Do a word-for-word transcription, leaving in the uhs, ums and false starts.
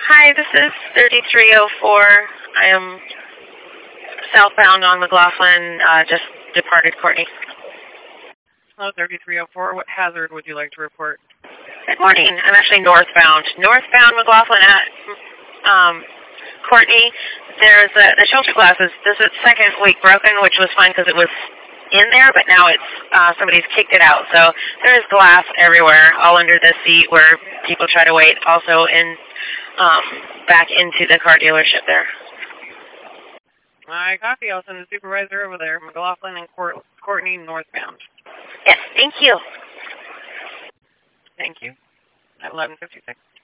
Hi, this is thirty-three oh four. I am southbound on McLaughlin, uh, just departed Courtney. Hello, thirty-three oh four. What hazard would you like to report? Good morning. I'm actually northbound. Northbound McLaughlin at um, Courtney. There's a, the shelter glass is this is second week broken, which was fine because it was in there, but now it's uh, somebody's kicked it out. So there is glass everywhere, all under the seat where people try to wait. Also in um, back into the car dealership there. I copy. I'll send the supervisor over there. McLaughlin and Court, Courtney northbound. Yes, thank you. Thank you. At eleven fifty-six.